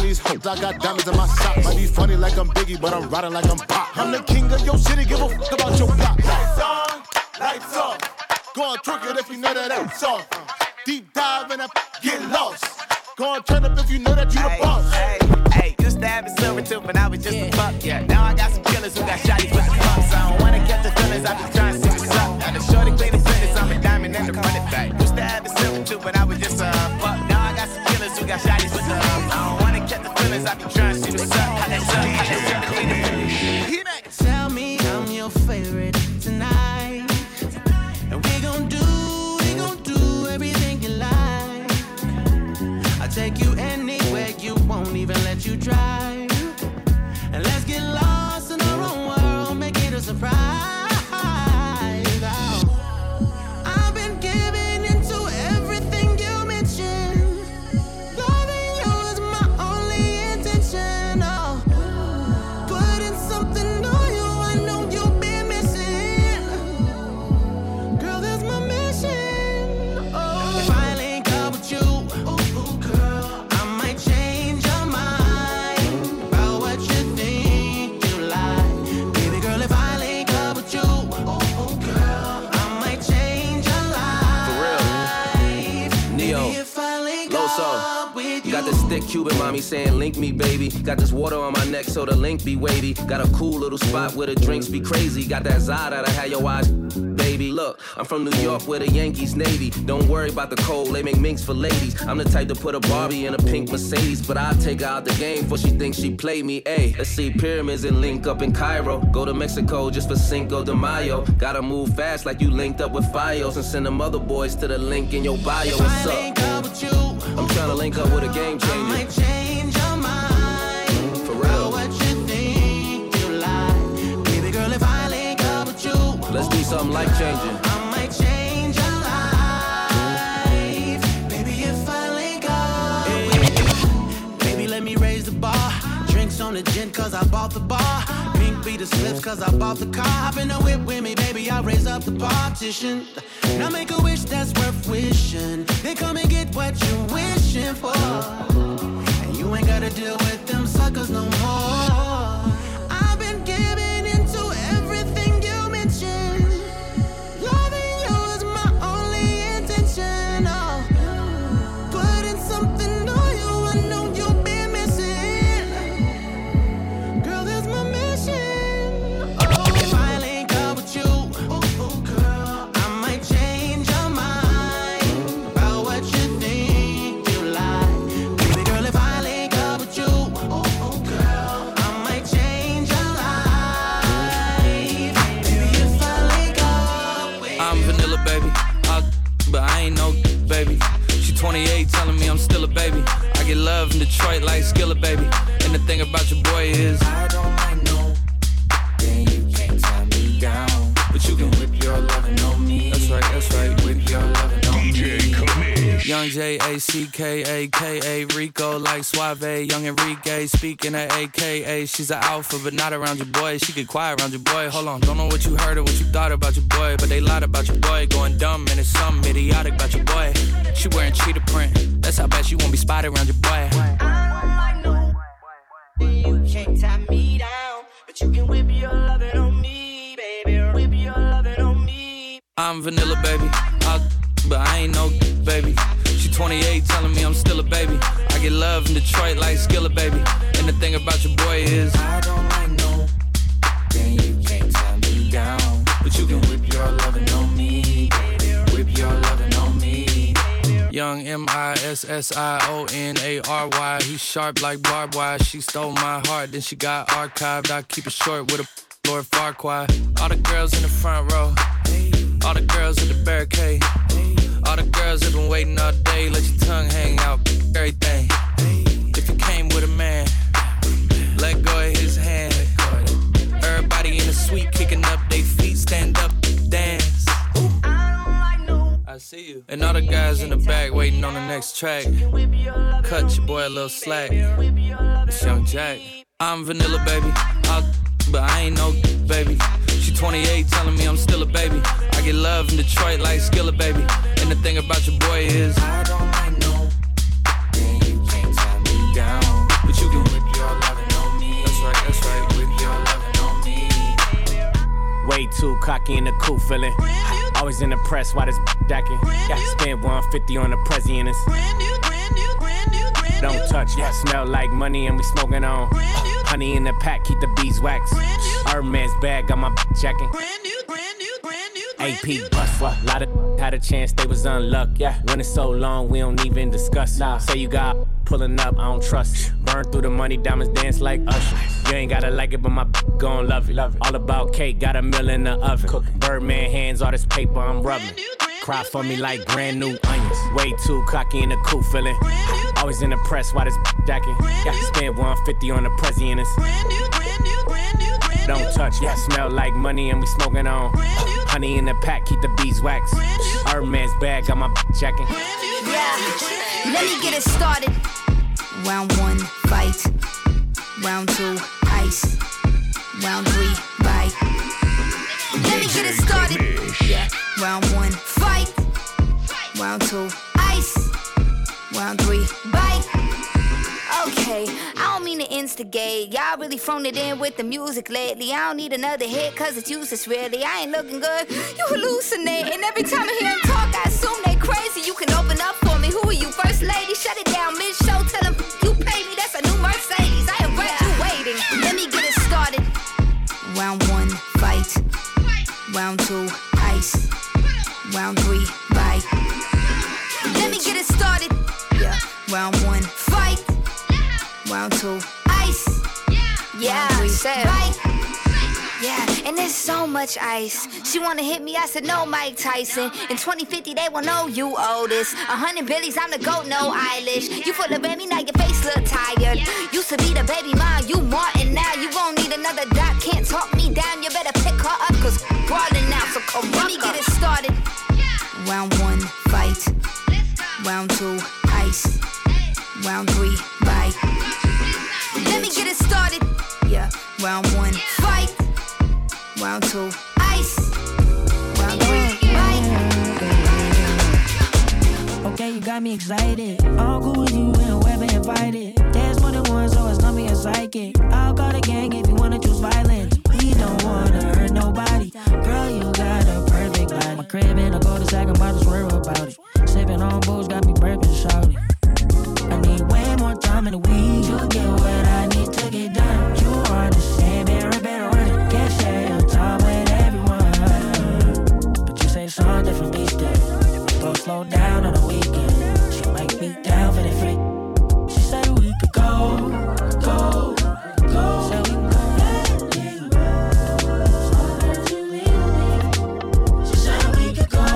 T: these hoes. I got diamonds in my socks. Might be funny like I'm Biggie, but I'm riding like I'm Pop. I'm the king of your city, give a fuck about your block. Lights on, lights off. Go on, twerk it if you know that that's soft. Deep dive and get lost. Go on, turn up if you know that you the boss.
S: Hey, used to have a silver tooth when I was just a pup, yeah. Now I got some killers who got shotties with the pumps. I don't wanna catch the feelings, I be trying to see what's up. Now the shorty clean the fitness, I'm a diamond and the run it back. Used to have a silver tooth when I was just a pup. Now I got some killers who got shotties with the pumps. I don't wanna catch the feelings, I be trying to see what's up. How that's up, how that's up, clean the fitness.
I: Tell me I'm your favorite tonight. And we gon' do everything you like. I'll take you anywhere you won't even let you drive. And let's get lost in our own world, make it a surprise. I've been giving into everything you mentioned. Loving you is my only intention. Oh, putting something on you, I know you've been missing. Girl, that's my mission. Oh, if I link up with you, girl, I might change your mind about what you think you like. Baby girl, if I link up with you, girl, I might change your life.
H: For real. Neo.
I: Baby, if I link
H: Loso.
I: up with you.
H: Got this thick Cuban mommy saying link me baby. Got this water on my neck so the link be wavy. Got a cool little spot where the drinks be crazy. Got that Zod that'll have your eyes baby. Look, I'm from New York where the Yankees Navy. Don't worry about the cold, they make minks for ladies. I'm the type to put a Barbie in a pink Mercedes, but I'll take her out the game before she thinks she played me. Ayy, let's see pyramids and link up in Cairo. Go to Mexico just for Cinco de Mayo. Gotta move fast like you linked up with Fios and send them other boys to the link in your bio. What's up? I'm trying to link up with a game changer.
I: I might change your mind.
H: For real.
I: What you think you like. Baby girl, if I link up with you,
H: Let's do something life changing.
I: I might change your life. Baby, if I link up with you. Baby, let me raise the bar. Drinks on the gin cause I bought the bar. Pink be the slips cause I bought the car. Hop in the whip with me, baby, I'll raise up the partition. Now make a wish that's worth wishing. Then come and get what you're wishing for. And you ain't gotta deal with them suckers no more. I've been giving into everything you mentioned. Loving you is my only intention. Oh, putting something on you, I know you've been missing. Girl, that's my mission. Oh, if I link up with you, girl, I might change your mind about what you think you like. Baby girl, if I link up with you, girl, I might change your life. Baby, if I link up with
D: I'm vanilla, baby. But I ain't no baby. She 28, telling me I'm still a baby. I get love in Detroit like Skillet, baby. And the thing about your boy is
I: I don't like no, then you can't tie me down.
D: But you can
I: whip your lovin' on me.
D: That's right, that's right.
I: Whip your lovin' on me.
A: DJ Commish.
D: Young J-A-C-K-A-K-A Rico like Suave. Young Enrique speaking at AKA. She's an alpha but not around your boy. She get quiet around your boy. Hold on, don't know what you heard or what you thought about your boy, but they lied about your boy. Going dumb and it's something idiotic about your boy. She wearing cheetah print. That's how bad she won't be spotted around your boy.
I: You can't tie me down, but you can whip your lovin' on me, baby. Whip your lovin' on me.
D: I'm vanilla, baby. But I ain't no baby. She 28, telling me I'm still a baby. I get love in Detroit like Skillet, baby. And the thing about your boy is
I: I don't like no, then you can't tie me down,
D: but you can
I: whip your lovin' on me, baby. Whip your lovin' on me.
D: Young M-I-S-S-I-O-N-A-R-Y. He's sharp like barbed wire. She stole my heart, then she got archived. I keep it short with a Lord Farquaad. All the girls in the front row, all the girls at the barricade, all the girls have been waiting all day. Let your tongue hang out, everything. If you came with a man, let go of his hand. Everybody in the suite kicking up their feet, stand up, dance. I see you. And all the guys in the back waiting on the next track. Cut your boy a little slack. It's Young Jack. I'm vanilla, baby. But I ain't no baby. She 28, telling me I'm still a baby. I get love in Detroit like Skillet, baby. And the thing about your boy is
I: I don't like no, then you can't tie me down,
D: but you
U: cocky in the cool feeling. Always in the press, why this jacking? Yeah, spend 150 on the president. Don't touch, yeah, smell like money and we smoking on. Honey in the pack, keep the beeswax. Hermes bag, got my jacking. AP bust, a lot of had a chance, they was unlucky. Yeah, when it's so long, we don't even discuss. Nah, say you got pulling up, I don't trust. Burn through the money, diamonds dance like Usher. You ain't gotta like it, but my gon' love it. All about cake, got a meal in the oven. Birdman hands, all this paper I'm rubbing. Cry for me like brand new onions. Way too cocky in the cool feeling. Always in the press, why this jacking? Yeah, spend 150 on the president. Don't touch, yeah, smell like money and we smoking on. Honey in the pack, keep the beeswax. Hermes bag, got my jacking.
V: Yeah, let me get it started. Round 1, fight. Round 2, ice. Round 3, bite. Let me get it started. Yeah, round 1, fight. Round 2, ice. Round 3, bite. Okay, I don't mean to instigate. Y'all really thrown it in with the music lately. I don't need another hit cause it's useless really. I ain't looking good, you hallucinating. Every time I hear them talk, I assume they crazy. You can open up for me, who are you, first lady? Shut it down mid-show, tell them you pay me. That's a new Mercedes, I am graduating. Let me get it started. Round 1, fight. Round 2, ice. Round 3, bite. Let me get it started. Yeah, round 1, fight. Round 2, ice. Yeah, round 3, bite. Yeah, and there's so much ice. She wanna hit me, I said no, Mike Tyson. In 2050, they will know you owe this. 100 billies, I'm the GOAT, no eyelash. You full of baby, now your face look tired. Used to be the baby mom, you Martin now. You won't need another doc, can't talk me down. You better pick her up, cause brawling now, so come let me get it started. Round 1, fight. Round 2, ice. Round 3, bite. Let me get it started. Yeah, round 1, fight. Round 2, ice. Round 3, bite.
W: Okay, you got me excited. All cool with you and whoever invited. There's more than one, so it's not me a psychic. I'll call the gang if you wanna choose violence. We don't wanna hurt nobody. Girl, you got a perfect body. My crib in a cul-de-sac, I'm about to swear about it. Sipping on booze, got me burping, shouting. I need way more time in the week. You get what I need to get done. You are the same, better run it. Can't share your time with everyone. But you say something for me still. Go slow down on the weekend. She might be down for the freak. She said we could go. Said we could go. She said we could go.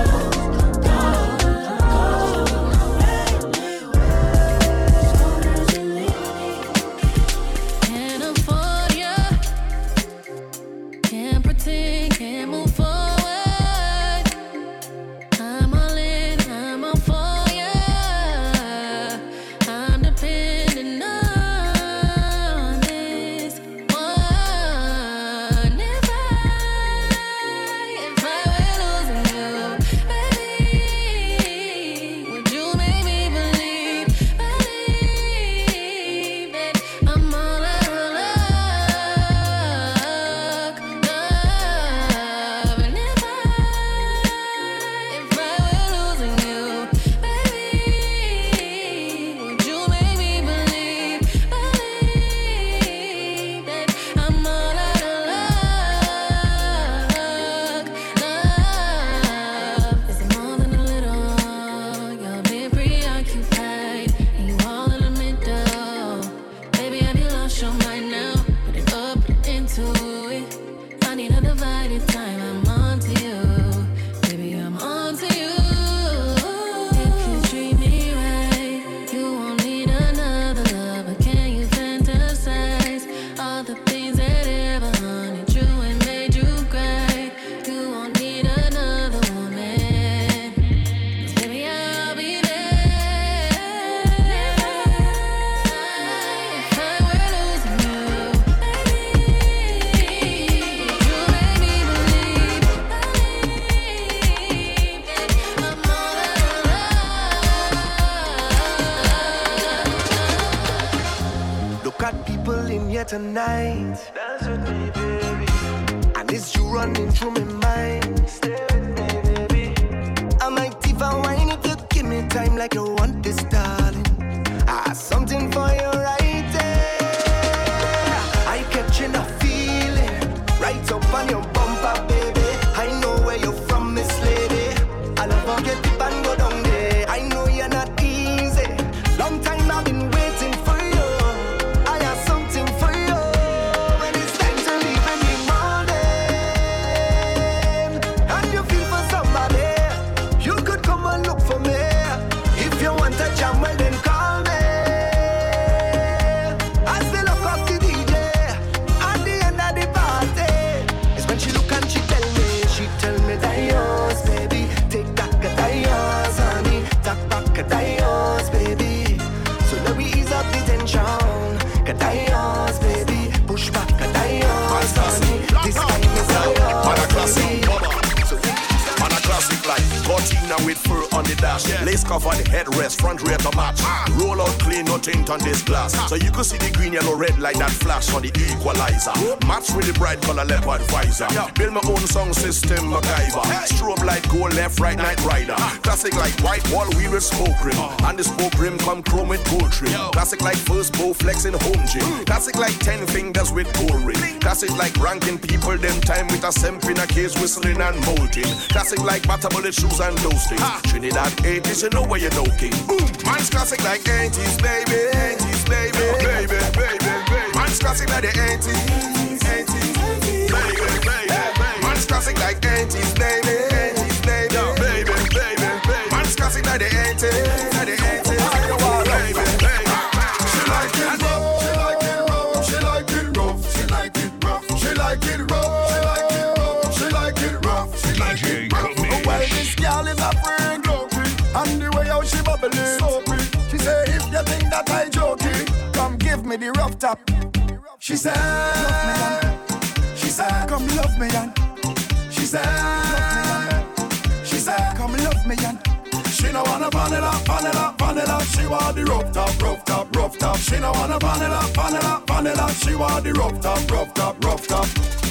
I: Tonight, dance with me, baby. I It's you running through my mind. Stay with me, baby. I might even whine if you give me time like you want this, darling. I have something for you right there. I catching a feeling right up on your bumper, baby. I know where you're from, Miss Lady. I'll never get deep and go down there. I know you're not easy. Long time I've been waiting for you. I have something for you. When it's time to leave in the morning, and you feel for somebody, you could come and look for me. If you want a jam, well then call me. I still look up the DJ at the end of the party. It's when she look and she tell me that yours, baby. Take that that yours, honey. Take back that yours, baby. So let me ease up the tension. That yours, baby. Push back that yours, honey. This time is yours, baby.
B: Man a classic like Cortina with fur on the dash. Lace cover the headrest, front rear to match. Roll out clean, no tint on this glass. So you can see the green, yellow, red like that flash on the equalizer. Match with the bright color leopard visor. Build my own sound system, MacGyver. Strobe light, go left, right, night rider. Classic like white wall wheel with spoke rim. And the spoke rim come chrome with gold trim. Classic like first bow flex in home gym. Classic like 10 fingers with gold ring. Classic like ranking people, them time with a semp in a case whistling and molting. Classic like butter bullet shoes and those things. Trinidad 80s, you know where you're looking. Boom! Man's classic like 80s, baby. 80s, baby. Baby, baby, baby. Man's classic like the 80s. 80s, baby, baby. Man's classic like 80s, baby. 80s, baby. Baby, baby, baby. Man's classic like the 80s. Like the 80s. Baby, baby.
J: She like it rough. She like it rough. She like it rough. She like it rough. She like it rough. She like it rough. Well, this girl is a freak, and the way how she bubbling, so pretty. She say, if you think that I joking, come give me the rough top. She said, love me, dan. She said, come love me, dan. She said, love me, dan. She said, come love me, dan. She no wanna vanilla, vanilla, vanilla. She want the rough top, rough top, rough top. She no wanna vanilla, vanilla, vanilla. She want the rough top, rough top, rough top.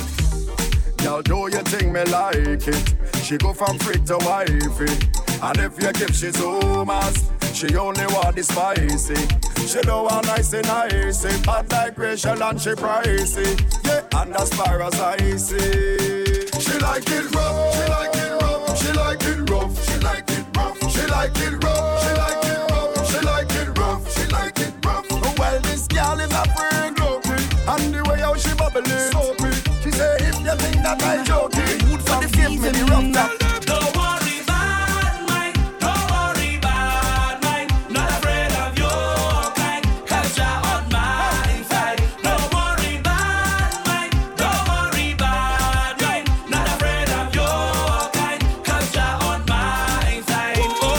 J: Y'all do you think me like it? She go from freak to wifey. And if you give she too much, she only want the spicy. She don't want nice and icy. Hot like Rachel and she pricey. Yeah, and as far as I see, she like it rough. She like it rough. She like it rough. She like it rough. She like it rough. She like it rough. She like it rough. She like it rough. Well, this girl is a freak, and the way how she bubbling, so pretty. She say, if you think that I joking, would for the give me the rough top.
Q: Don't worry, bad mind. Don't worry, bad mind. Not afraid of your kind, 'cause you're on my side. Don't worry, bad mind. Don't worry, bad mind. Not afraid of your kind, 'cause you're on my side.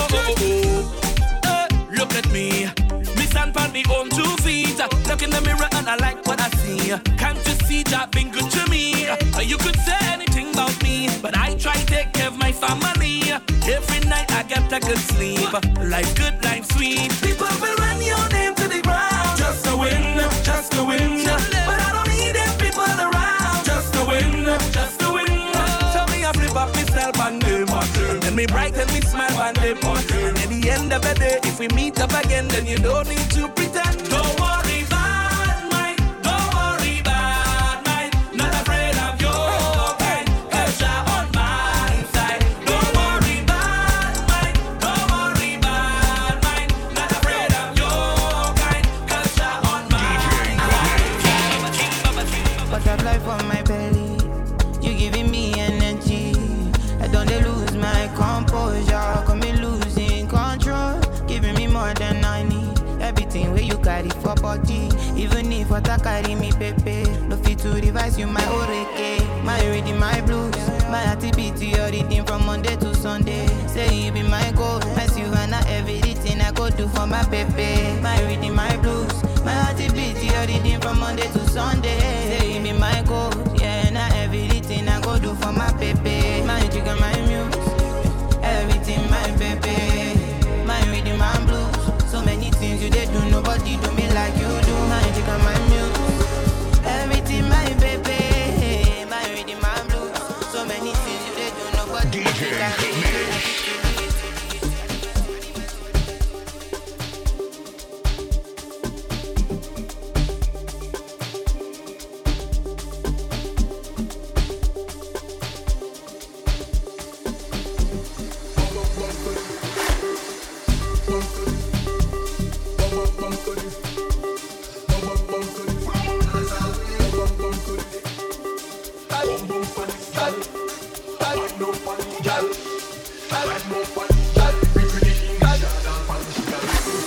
Q: Look at me. Me stand on me own 2 feet. Look in the mirror and I like what I see. Can't you see that been good to me? You could say anything about me, but I try to take care of my family. Every night I get a good sleep. Life good, life sweet. People will run your name to the ground. Just to win, just to win. But I don't need them people around. Just to win, just to win. So me I flip up myself and them. Then me brighten me smile and them. And at the end of the day, if we meet up again, then you don't need to pretend. Don't worry, bad mind. Don't worry, bad mind. Not afraid of your kind, 'cause you're on my side. Don't worry, bad mind. Don't worry, bad mind. Not afraid of your kind, 'cause you're on my side.
C: Butterfly for my belly, you giving me energy. I don't lose my composure, come me losing control. Giving me more than I need. Everything where you carry for body. Even if what I carry me pepe. No fit to revise you my oreke. My reading my blues. My activity your reading from Monday to Sunday. Say you be my goal. My Savannah everything I go do for my pepe. My reading my blues. My activity your reading from Monday to Sunday. Say you be my goal. Yeah, now everything I go do for my pepe. My jigger, my muse. Everything my pepe. My reading my blues. So many things you did do, nobody do me like you do. My jigger, my muse. Everything my baby. My reading my blues.
J: gal. Wind up on the gal. Wind up on the gal. We pretty English gal and pan she gal.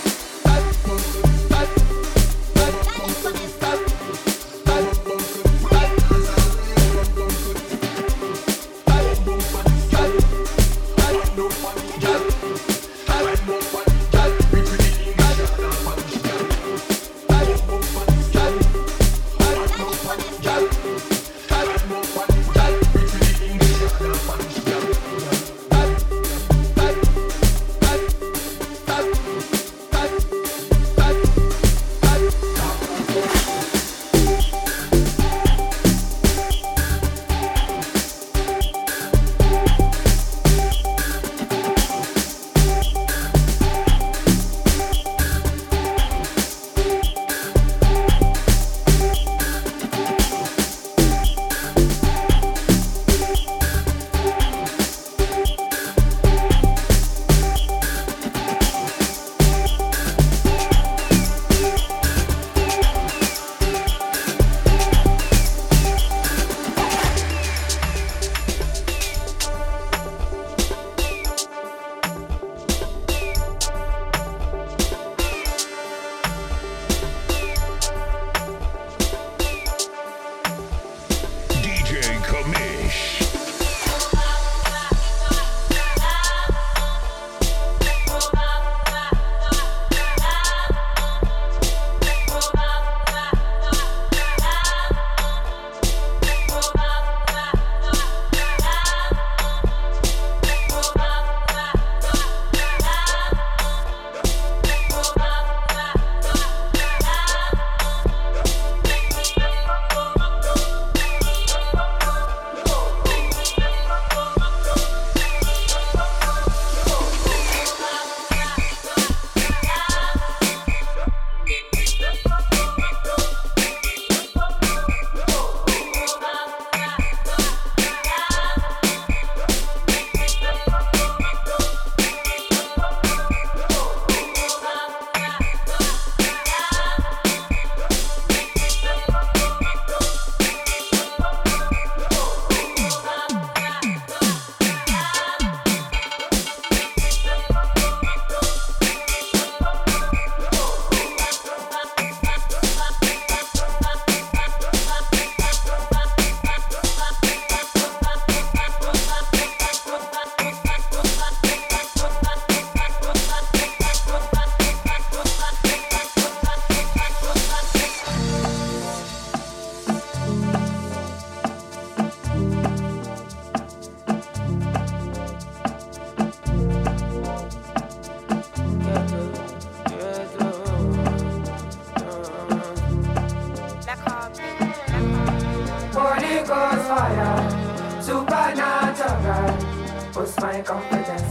E: boost my confidence.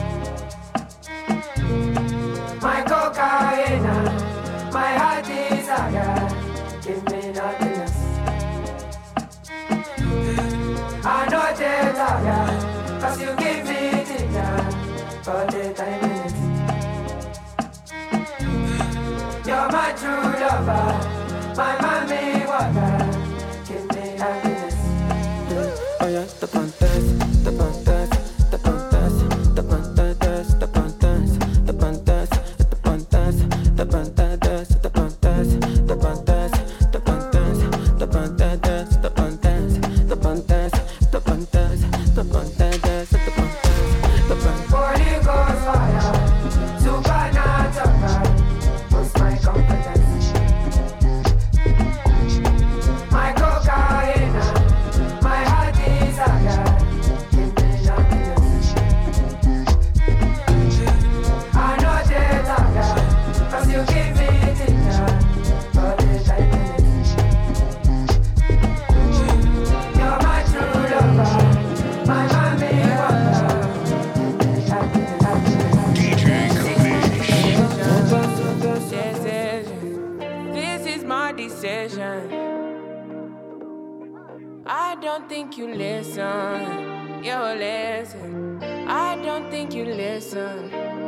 E: My cocaine, my heart desire, give me happiness. I know they tire, cause you give me dinner for the time minutes. You're my true lover, my mommy water, give me happiness.
H: Oh yeah, the pantas, the pantas, the pantas, the pantas, the pantas, the pantas, the pantas, the pantas, the pantas, the pantas, the pantas, the pantas, the pantas, the pantas, the pantas, the pantas, the pantas.
E: Holy Ghost fire, supernatural, boost my confidence. My cocaine, my heart desire, give me happiness. I know they tire, cause you give me dinner for the time minutes. You're my true lover, my mommy water, give me happiness.
A: DJ Kamish.
E: This is my decision. I don't think you listen. You listen. I don't think you listen.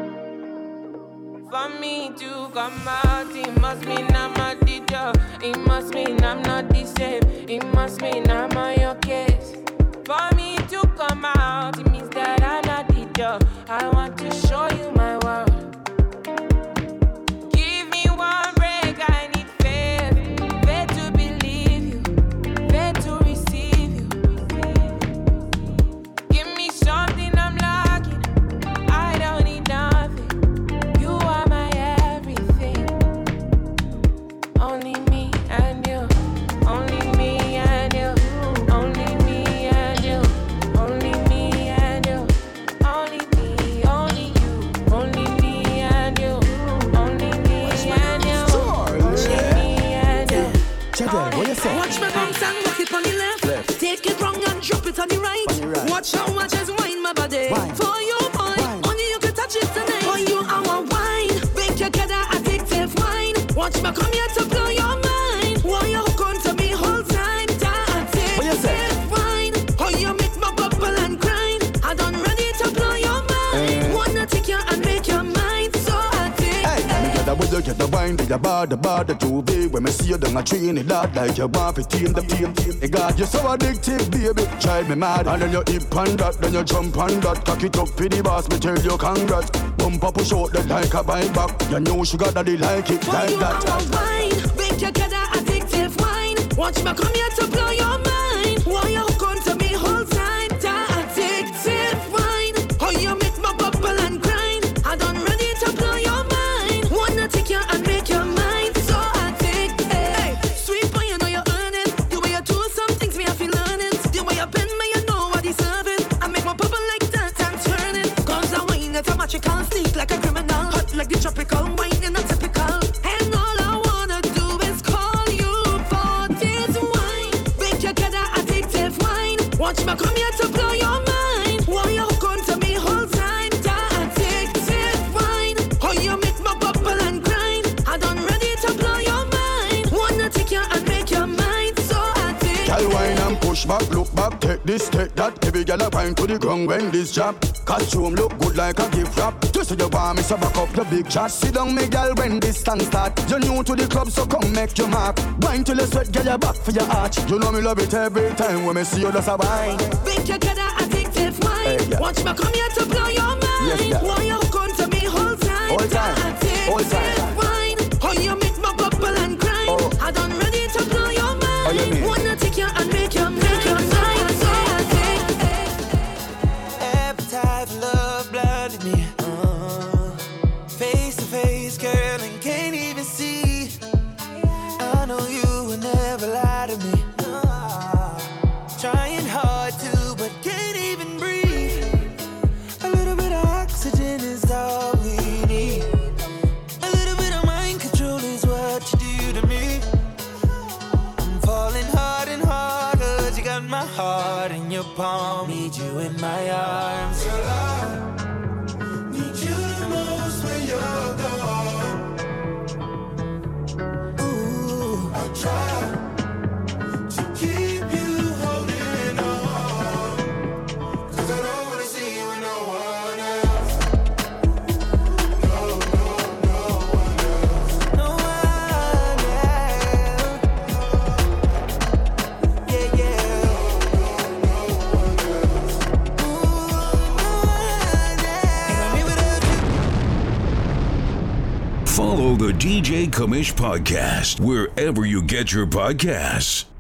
E: For me to come out, it must mean I'm a teacher. It must mean I'm not the same. It must mean I'm on your case. For
F: say? Watch my bounce and rock it on the left. Take it wrong and drop it on the right. Watch how much is wine my body. For you, boy, only you can touch it tonight. For you, I want wine. Make your get that addictive wine. Watch me come here to blow your mind. Why you hook on to me whole time? Addictive wine. How you make my bubble and grind. I done ready to blow your mind. Wanna take you and make your mind so addictive.
K: When you get the wine, the bar, the Juve. When I see you down a tree in the lot, like you want to team the team. Hey God, you're so addictive, baby. Drive me mad. And then you hip on that, then you jump on that. Cock it up for the boss, me tell you congrats. Bump up, push out that like a bike back. You know sugar daddy like it, like
F: you
K: that.
F: Wine, make you get that addictive wine. Watch me come here to blow your mind. Why you hook on to me whole time? That addictive wine. How you make my bubble and grind. I done ready to blow your mind. Wanna take you and make your mind so addictive. Hey, sweet boy, you know you earn it. The way you do some things, me I feel learn it. The way you bend me, you know I deserve it. I make my bubble like that and turn it. Cause I wine at a magical sneak like a criminal. Hot like the tropical wine in a typical. And all I wanna do is call you for this wine. Make you get that addictive wine. Watch me come here to blow your mind. Why you hook on to me whole time? That addictive wine. How you make my bubble and grind. I done ready to blow your mind. Wanna take you and make your mind so addictive.
K: Girl wine and push back, look back, take this, take that. Every girl a wine to the ground when this jump. Costume look good like a gift wrap. Just so you want me so back up the big chat. Sit down me girl when this song start. You're new to the club so come make your mark. Wine till you sweat, get your back for your arch. You know me love it every time when me see you just a wine.
F: Make you get that addictive wine.
K: Hey, yeah.
F: Watch me come here to blow your mind.
K: Yes, yeah.
F: Why you hook on to me whole time?
K: All time. All time.
F: Wine. How you make my bubble and grind. I done ready to blow your mind. Wanna take you and make your mind so addictive.
I: Appetite for love blinded me. Face to face, girl, and can't even see. I know you would never lie to me. Trying hard to, but can't even breathe. A little bit of oxygen is all we need. A little bit of mind control is what you do to me. I'm falling hard and hard, 'cause you got my heart in your palm. Need you in my arms. Girl, I need you the most when you're gone. Ooh, I try to keep you holding on, 'cause I don't wanna see you with no one else. No one else. No one else. Yeah, yeah. No one else. Ooh, no one else. Ain't me without you.
A: Follow the DJ Commish podcast wherever you get your podcasts.